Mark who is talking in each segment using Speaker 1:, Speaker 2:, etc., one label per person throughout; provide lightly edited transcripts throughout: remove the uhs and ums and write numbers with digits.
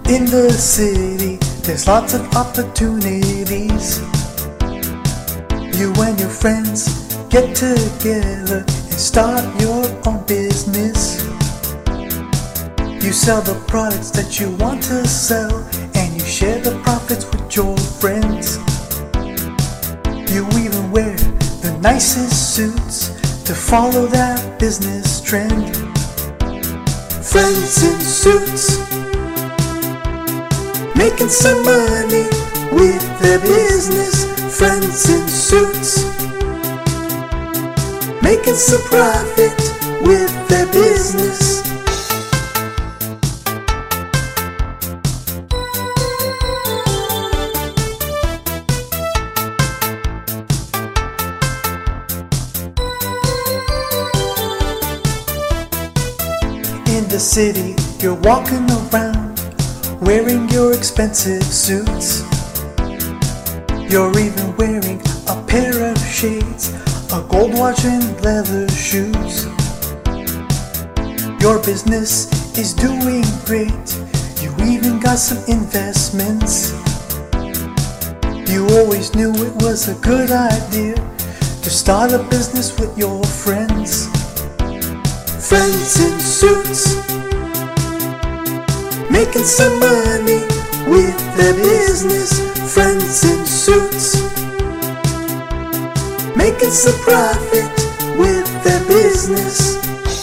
Speaker 1: In the city, there's lots of opportunities. You and your friends get together and start your own business. You sell the products that you want to sell, and you share the profits with your friends. You even wear the nicest suits to follow that business trend. Friends in suits, making some money with their business. Friends in suits, making some profit with their business. In the city, you're walking around wearing your expensive suits. You're even wearing a pair of shades, a gold watch and leather shoes. Your business is doing great. You even got some investments. You always knew it was a good idea to start a business with your friends. Friends in suits, making some money with their business. Friends in suits, making some profit with their business.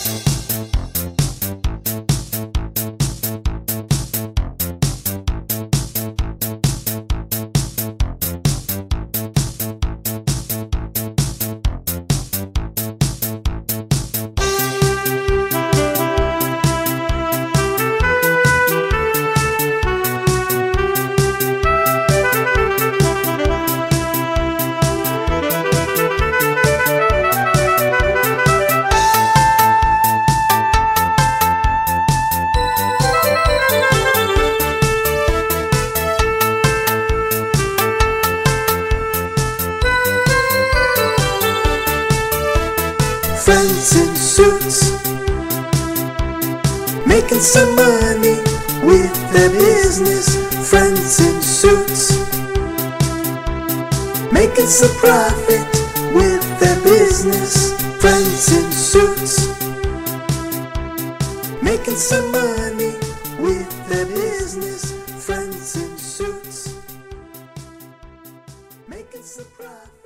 Speaker 1: Friends in suits, making some money with their business. Friends in suits, making some profit with their business. Friends in suits, making some money with their business. Friends in suits, making some profit.